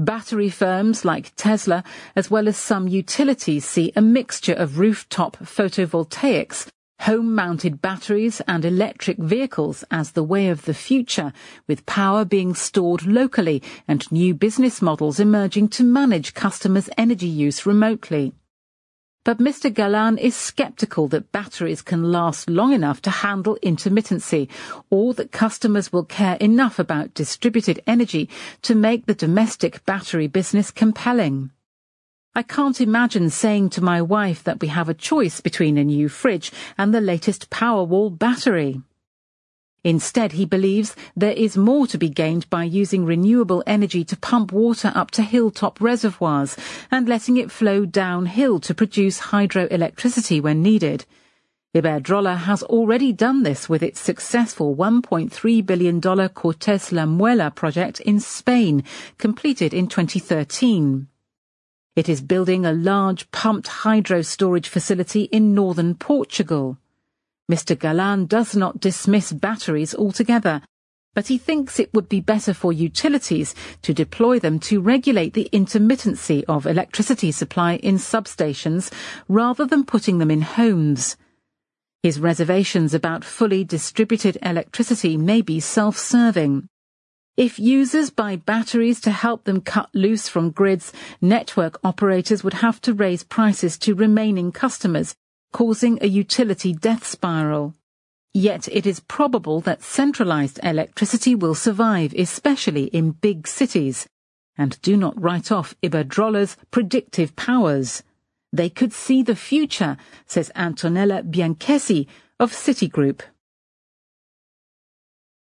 Battery firms like Tesla, as well as some utilities, see a mixture of rooftop photovoltaics, home-mounted batteries and electric vehicles as the way of the future, with power being stored locally and new business models emerging to manage customers' energy use remotely. But Mr. Galan is sceptical that batteries can last long enough to handle intermittency, or that customers will care enough about distributed energy to make the domestic battery business compelling. I can't imagine saying to my wife that we have a choice between a new fridge and the latest Powerwall battery. Instead, he believes there is more to be gained by using renewable energy to pump water up to hilltop reservoirs and letting it flow downhill to produce hydroelectricity when needed. Iberdrola has already done this with its successful $1.3 billion Cortes La Muela project in Spain, completed in 2013. It is building a large pumped hydro storage facility in northern Portugal. Mr. Galan does not dismiss batteries altogether, but he thinks it would be better for utilities to deploy them to regulate the intermittency of electricity supply in substations rather than putting them in homes. His reservations about fully distributed electricity may be self-serving. If users buy batteries to help them cut loose from grids, network operators would have to raise prices to remaining customers, causing a utility death spiral. Yet it is probable that centralized electricity will survive, especially in big cities. And do not write off Iberdrola's predictive powers. They could see the future, says Antonella Bianchessi of Citigroup.